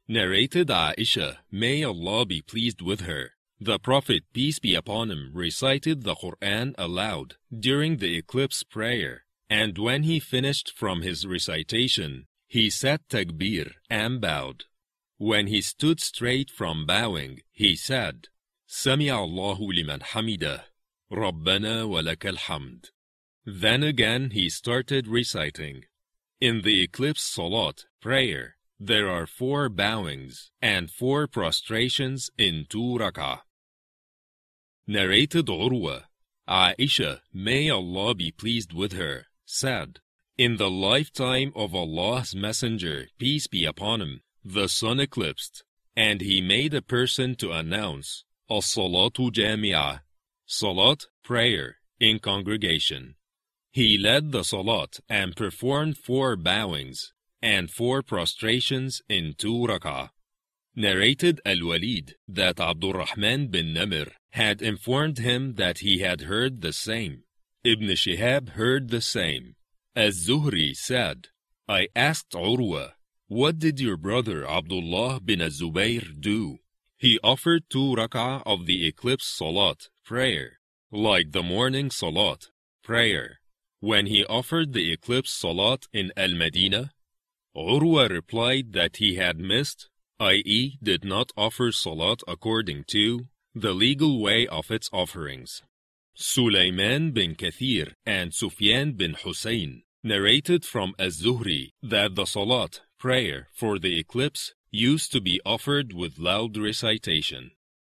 Narrated Aisha, may Allah be pleased with her. The Prophet, peace be upon him, recited the Quran aloud during the eclipse prayer, and when he finished from his recitation, he said takbir and bowed. When he stood straight from bowing, he said, Sami Allahu liman hamidah, Rabbana wa lakal hamd. Then again he started reciting. In the eclipse salat prayer, there are 4 bowings and 4 prostrations in 2 rak'ah. Narrated Urwa, Aisha, may Allah be pleased with her, said, in the lifetime of Allah's Messenger, peace be upon him, the sun eclipsed, and he made a person to announce, As-salatu jami'ah, salat, prayer, in congregation. He led the salat and performed 4 bowings and 4 prostrations in 2 rak'ah. Narrated Al-Walid that Abdul Rahman bin Namir had informed him that he had heard the same. Ibn Shihab heard the same. Az-Zuhri said, I asked Urwa, what did your brother Abdullah bin Az-Zubayr do? He offered 2 rak'ah of the eclipse salat, prayer, like the morning salat, prayer. When he offered the eclipse salat in Al-Madinah, Urwa replied that he had missed, i.e. did not offer salat according to the legal way of its offerings. Sulaiman bin Kathir and Sufyan bin Hussein narrated from Az-Zuhri that the salat, prayer, for the eclipse used to be offered with loud recitation.